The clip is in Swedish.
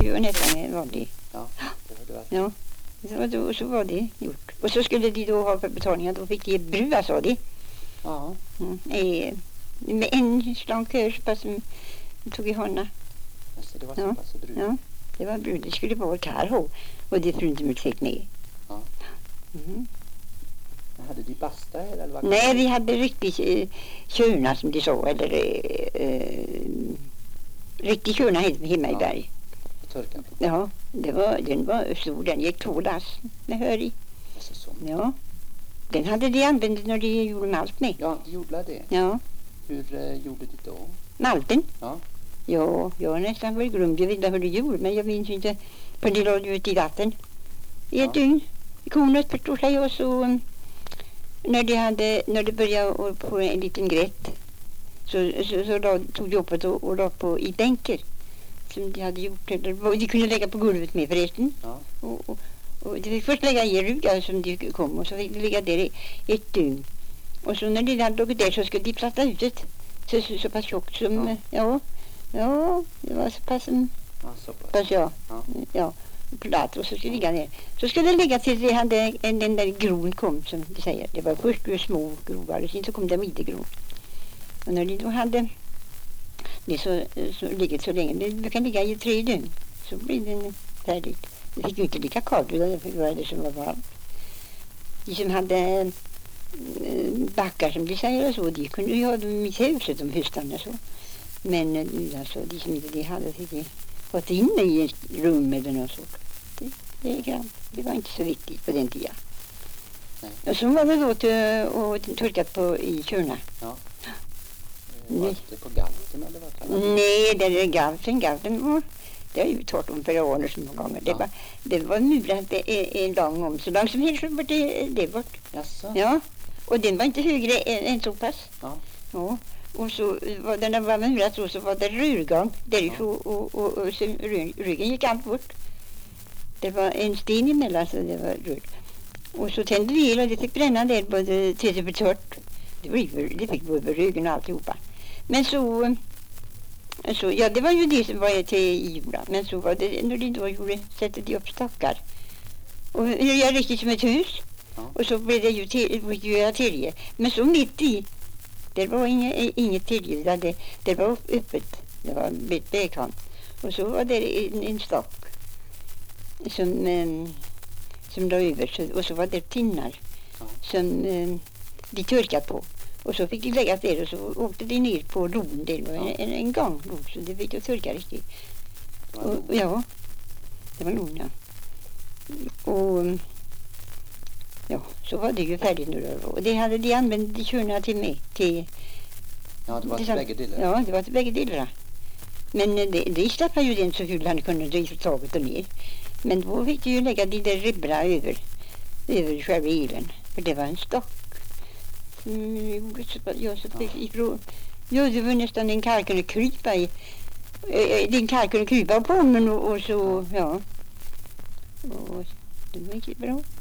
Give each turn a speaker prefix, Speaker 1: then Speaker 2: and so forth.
Speaker 1: ju nästan en vanlig.
Speaker 2: Ja, det var det varit.
Speaker 1: Ja, så var det gjort. Och så skulle de då ha för betalningar, då fick de brua, sa de.
Speaker 2: Ja.
Speaker 1: Med en slank kör så pass som tog i honna.
Speaker 2: Alltså, det var så pass brud.
Speaker 1: Ja, det var brud. Det skulle vara karho. Och det frun inte fick med.
Speaker 2: Ja.
Speaker 1: Mm.
Speaker 2: Hade de basta eller vad?
Speaker 1: Nej, vi hade riktigt körna som de sa. Eller riktigt körna hemma i berg.
Speaker 2: Törkan på.
Speaker 1: Ja, den var stor. Den gick 2 lass med hör i.
Speaker 2: Alltså, så.
Speaker 1: Ja. Den hade de använt när de gjorde malt med.
Speaker 2: Ja, de gjorde det.
Speaker 1: Ja.
Speaker 2: Hur gjorde de då?
Speaker 1: Malten?
Speaker 2: Ja.
Speaker 1: Ja, jag har nästan varit glömd. Jag vet inte hur det gjorde, men jag minns inte. För de lade ut i vatten. I ett dygn. Kornet förstår sig. Och så när det började på en liten grätt så tog de upp och la på i bänker. Som de hade gjort. De kunde lägga på golvet med förresten. Ja. Och de fick först lägga i rugar som de kom. Och så fick de ligga där i ett dygn. Och så när de hade lagt där så skulle de platta ut det. Så pass tjockt som... Ja, det var så pass som...
Speaker 2: Ja, så pass.
Speaker 1: Ja, platt. Och så skulle det ligga ner. Så skulle det ligga tills det hade den där gron kom, som de säger. Det var först små grovar och sen så kom det midjegron. Och när de då hade det så ligger så länge, det kan ligga i 3 dygn, så blir den färdigt. Det fick ju inte lika kallt, utan det var det som var varmt. De som hade backar som de säger och så, de kunde ju ha dem i huset, de hustarna så. Men alltså, de som inte de hade fick de fått in i ett rum med den och så. Det var inte så viktigt på den tiden.
Speaker 2: Nej.
Speaker 1: Och så var det då till torkat på i körna.
Speaker 2: Ja. Var det på galten eller vad kallar det?
Speaker 1: Nej, det är galten. Det har ju tagit om flera år så många gånger. Det var murat en lång om. Så långt som helst var det bort.
Speaker 2: Jaså?
Speaker 1: Ja, och den var inte högre än så pass.
Speaker 2: Ja.
Speaker 1: Och så var den var murat så var det rurgång. Därifrån och så ryggen gick allt bort. Det var en sten emellan så det var rör. Och så tände vi och det fick bränna där både tills det blev torrt. Det fick både ryggen och alltihopa. Men så ja, det var ju det som var till jorda. Men så var det när de då sätter de upp stockar. Och det är riktigt som ett hus.
Speaker 2: Ja.
Speaker 1: Och så blev det ju tillge. Men så mitt i, det var inget tillge. Det var öppet. Det var ett vägkant. Och så var det en stock som låg över. Och så var det tinnar som de törkat på. Och så fick de lägga där och så åkte de ner på lon. Det var en gång så det fick de törka riktigt. Ja, det var lon, ja. Och ja, så var det ju färdigt nu då. Och det hade de använt de körna till mig.
Speaker 2: Ja, det var till bägge delar.
Speaker 1: Ja, det var till bägge delar. Men det släppte ju den så kul han kunde dra taget och ner. Men då fick de ju lägga de där ribbra över själva elen. För det var en stock. Det var nästan en karl kunde krypa i. Den karl kunde krypa på men och så, ja. Och det var inte bra.